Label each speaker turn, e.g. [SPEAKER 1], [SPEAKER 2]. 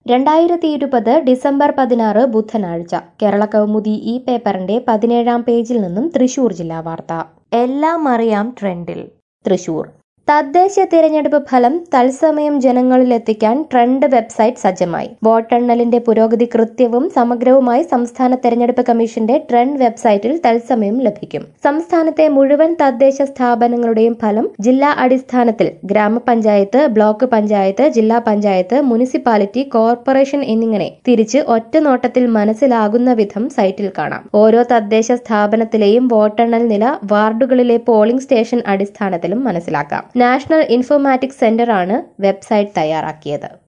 [SPEAKER 1] 2020 December 16 ബുധനാഴ്ച കേരള കൗമുദി ഈ പേപ്പറിന്റെ 17-ാം പേജിൽ നിന്നും തൃശൂർ ജില്ലാ വാർത്ത. എല്ലാം അറിയാം ട്രെൻഡിൽ. തൃശൂർ തദ്ദേശ തിരഞ്ഞെടുപ്പ് ഫലം തത്സമയം ജനങ്ങളിലെത്തിക്കാൻ ട്രെൻഡ് വെബ്സൈറ്റ് സജ്ജമായി. വോട്ടെണ്ണലിന്റെ പുരോഗതി കൃത്യവും സമഗ്രവുമായി സംസ്ഥാന തെരഞ്ഞെടുപ്പ് കമ്മീഷന്റെ ട്രെൻഡ് വെബ്സൈറ്റിൽ തത്സമയം ലഭിക്കും. സംസ്ഥാനത്തെ മുഴുവൻ തദ്ദേശ സ്ഥാപനങ്ങളുടെയും ഫലം ജില്ലാ അടിസ്ഥാനത്തിൽ ഗ്രാമപഞ്ചായത്ത്, ബ്ലോക്ക് പഞ്ചായത്ത്, ജില്ലാ പഞ്ചായത്ത്, മുനിസിപ്പാലിറ്റി, കോർപ്പറേഷൻ എന്നിങ്ങനെ തിരിച്ച് ഒറ്റ നോട്ടത്തിൽ മനസ്സിലാകുന്ന വിധം സൈറ്റിൽ കാണാം. ഓരോ തദ്ദേശ സ്ഥാപനത്തിലെയും വോട്ടെണ്ണൽ നില വാർഡുകളിലെ പോളിംഗ് സ്റ്റേഷൻ അടിസ്ഥാനത്തിലും മനസ്സിലാക്കാം. നാഷണൽ ഇൻഫോർമാറ്റിക്സ് സെന്ററാണ് വെബ്സൈറ്റ് തയ്യാറാക്കിയത്.